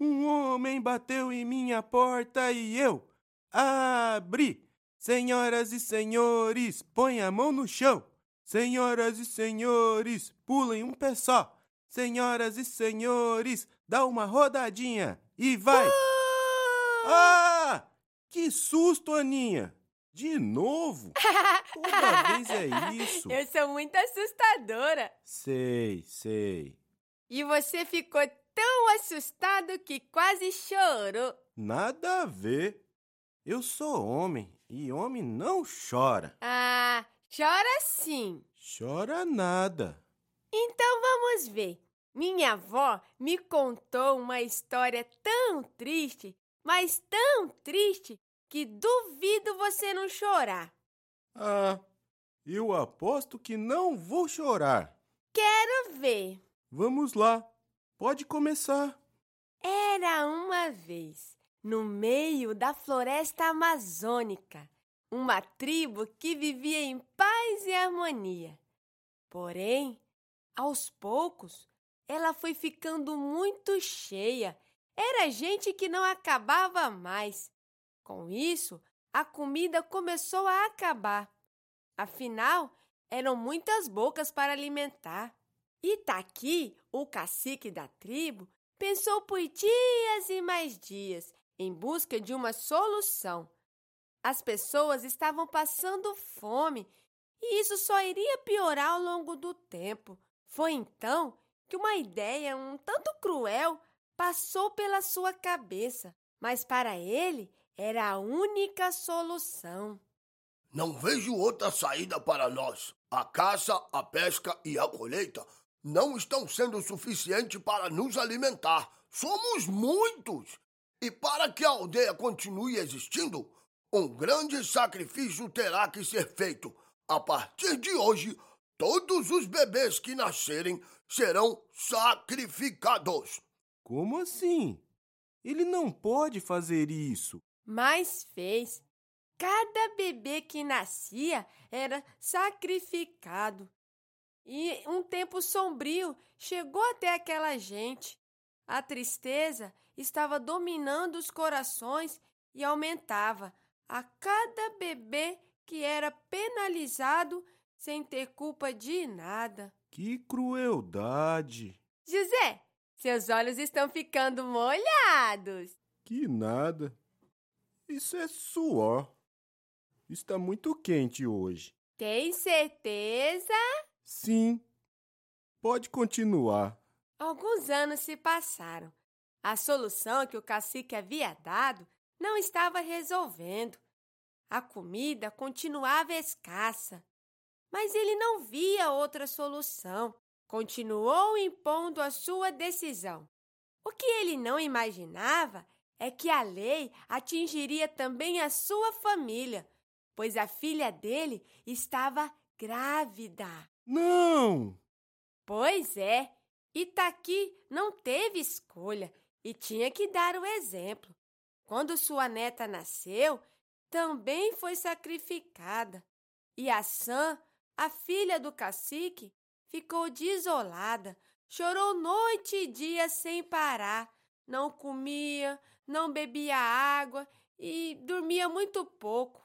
Um homem bateu em minha porta e eu abri. Senhoras e senhores, põe a mão no chão. Senhoras e senhores, pulem um pé só. Senhoras e senhores, dá uma rodadinha e vai. Ah! Que susto, Aninha! De novo? Toda vez é isso. Eu sou muito assustadora. Sei. E você ficou tão assustado que quase chorou. Nada a ver. Eu sou homem e homem não chora. Ah, chora sim. Chora nada. Então vamos ver. Minha avó me contou uma história tão triste, mas tão triste, que duvido você não chorar. Ah, eu aposto que não vou chorar. Quero ver. Vamos lá, pode começar. Era uma vez, no meio da floresta amazônica, uma tribo que vivia em paz e harmonia. Porém, aos poucos, ela foi ficando muito cheia. Era gente que não acabava mais. Com isso, a comida começou a acabar. Afinal, eram muitas bocas para alimentar. Itaqui, o cacique da tribo, pensou por dias e mais dias em busca de uma solução. As pessoas estavam passando fome e isso só iria piorar ao longo do tempo. Foi então que uma ideia um tanto cruel passou pela sua cabeça, mas para ele era a única solução. Não vejo outra saída para nós. A caça, a pesca e a colheita não estão sendo suficientes para nos alimentar. Somos muitos! E para que a aldeia continue existindo, um grande sacrifício terá que ser feito. A partir de hoje, todos os bebês que nascerem serão sacrificados. Como assim? Ele não pode fazer isso. Mas fez. Cada bebê que nascia era sacrificado. E um tempo sombrio chegou até aquela gente. A tristeza estava dominando os corações e aumentava a cada bebê que era penalizado sem ter culpa de nada. Que crueldade! José, seus olhos estão ficando molhados. Que nada. Isso é suor. Está muito quente hoje. Tem certeza? Sim. Pode continuar. Alguns anos se passaram. A solução que o cacique havia dado não estava resolvendo. A comida continuava escassa, mas ele não via outra solução. Continuou impondo a sua decisão. O que ele não imaginava é que a lei atingiria também a sua família, pois a filha dele estava grávida. Não! Pois é, Itaqui não teve escolha e tinha que dar o exemplo. Quando sua neta nasceu, também foi sacrificada. E Assã, a filha do cacique, ficou desolada, chorou noite e dia sem parar. Não comia, não bebia água e dormia muito pouco.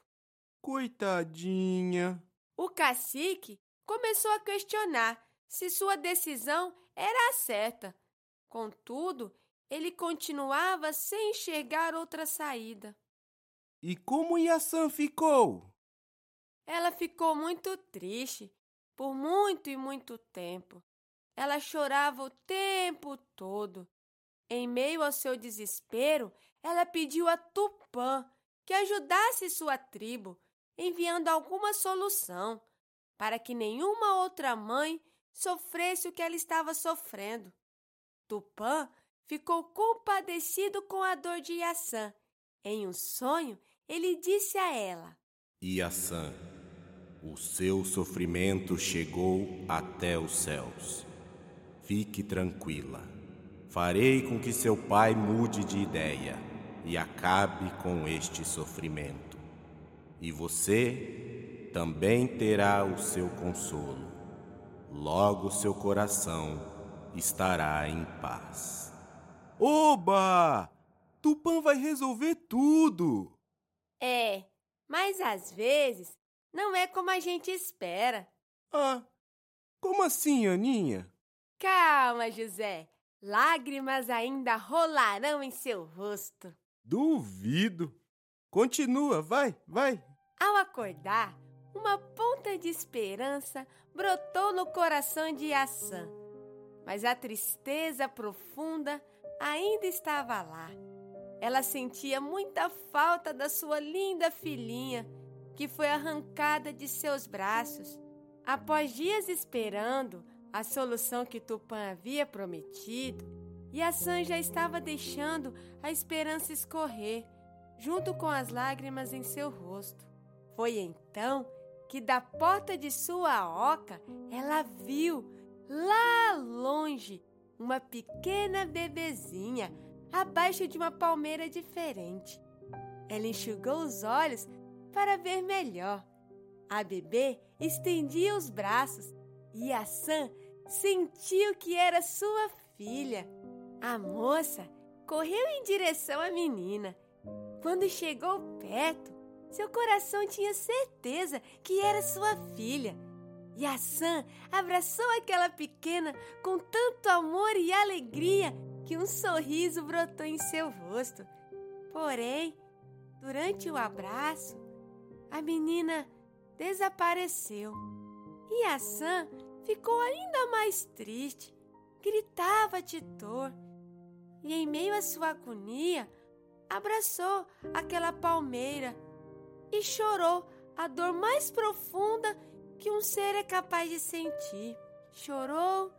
Coitadinha. O cacique começou a questionar se sua decisão era a certa. Contudo, ele continuava sem enxergar outra saída. E como Iaçã ficou? Ela ficou muito triste por muito e muito tempo. Ela chorava o tempo todo. Em meio ao seu desespero, ela pediu a Tupã que ajudasse sua tribo, enviando alguma solução para que nenhuma outra mãe sofresse o que ela estava sofrendo. Tupã ficou compadecido com a dor de Iaçã. Em um sonho, ele disse a ela: Iaçã, o seu sofrimento chegou até os céus. Fique tranquila. Farei com que seu pai mude de ideia e acabe com este sofrimento. E você também terá o seu consolo. Logo seu coração estará em paz. Oba! Tupã vai resolver tudo! Mas às vezes não é como a gente espera. Ah, como assim, Aninha? Calma, José. Lágrimas ainda rolarão em seu rosto. Duvido. Continua, vai. Ao acordar, uma ponta de esperança brotou no coração de Iaçã. Mas a tristeza profunda ainda estava lá. Ela sentia muita falta da sua linda filhinha, que foi arrancada de seus braços. Após dias esperando a solução que Tupã havia prometido, Iaçã já estava deixando a esperança escorrer, junto com as lágrimas em seu rosto. Foi então que da porta de sua oca ela viu, lá longe, uma pequena bebezinha abaixo de uma palmeira diferente. Ela enxugou os olhos para ver melhor. A bebê estendia os braços e Iaçã sentiu que era sua filha. A moça correu em direção à menina. Quando chegou perto, seu coração tinha certeza que era sua filha. Iaçã abraçou aquela pequena com tanto amor e alegria que um sorriso brotou em seu rosto. Porém, durante o abraço, a menina desapareceu. Iaçã ficou ainda mais triste, gritava de dor e, em meio à sua agonia, abraçou aquela palmeira e chorou a dor mais profunda que um ser é capaz de sentir. Chorou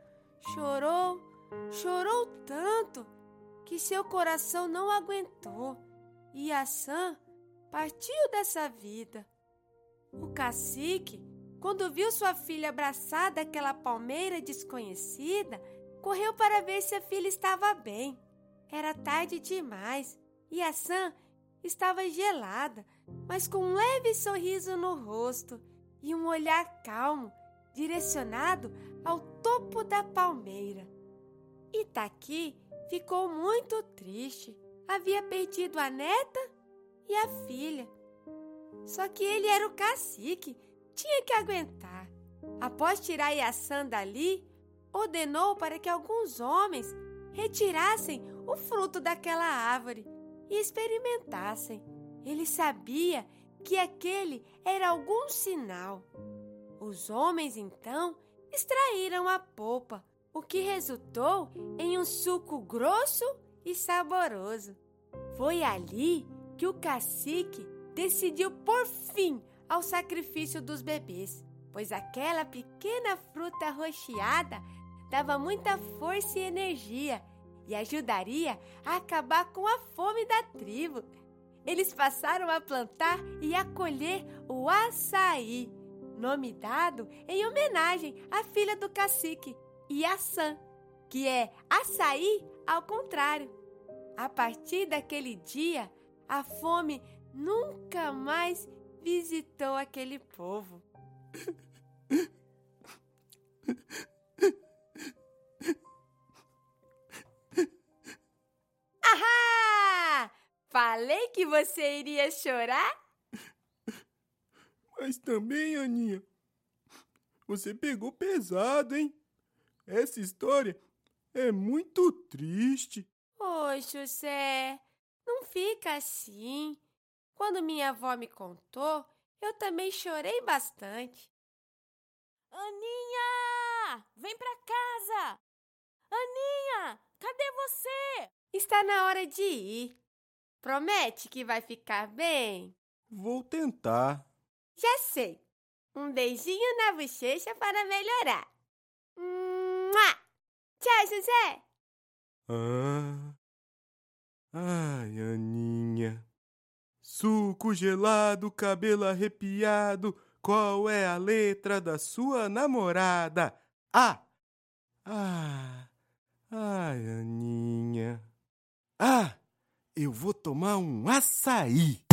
tanto que seu coração não aguentou e Iaçã partiu dessa vida. O cacique, quando viu sua filha abraçada àquela palmeira desconhecida, correu para ver se a filha estava bem. Era tarde demais. Iaçã estava gelada, mas com um leve sorriso no rosto e um olhar calmo, direcionado ao topo da palmeira. Itaqui ficou muito triste. Havia perdido a neta e a filha. Só que ele era o cacique, tinha que aguentar. Após tirar Iaçã dali, ordenou para que alguns homens retirassem o fruto daquela árvore e experimentassem. Ele sabia que aquele era algum sinal. Os homens, então, extraíram a polpa, o que resultou em um suco grosso e saboroso. Foi ali que o cacique decidiu pôr fim ao sacrifício dos bebês, pois aquela pequena fruta arroxeada dava muita força e energia e ajudaria a acabar com a fome da tribo. Eles passaram a plantar e a colher o açaí, nome dado em homenagem à filha do cacique, Iaçã, que é açaí ao contrário. A partir daquele dia, a fome nunca mais visitou aquele povo. Ahá! Falei que você iria chorar? Mas também, Aninha, você pegou pesado, hein? Essa história é muito triste. Ô, José, não fica assim. Quando minha avó me contou, eu também chorei bastante. Aninha! Vem pra casa! Aninha! Cadê você? Está na hora de ir. Promete que vai ficar bem? Vou tentar. Já sei. Um beijinho na bochecha para melhorar. Mua! Tchau, José! Ai, Aninha. Suco gelado, cabelo arrepiado. Qual é a letra da sua namorada? A. Ai, Aninha. Eu vou tomar um açaí.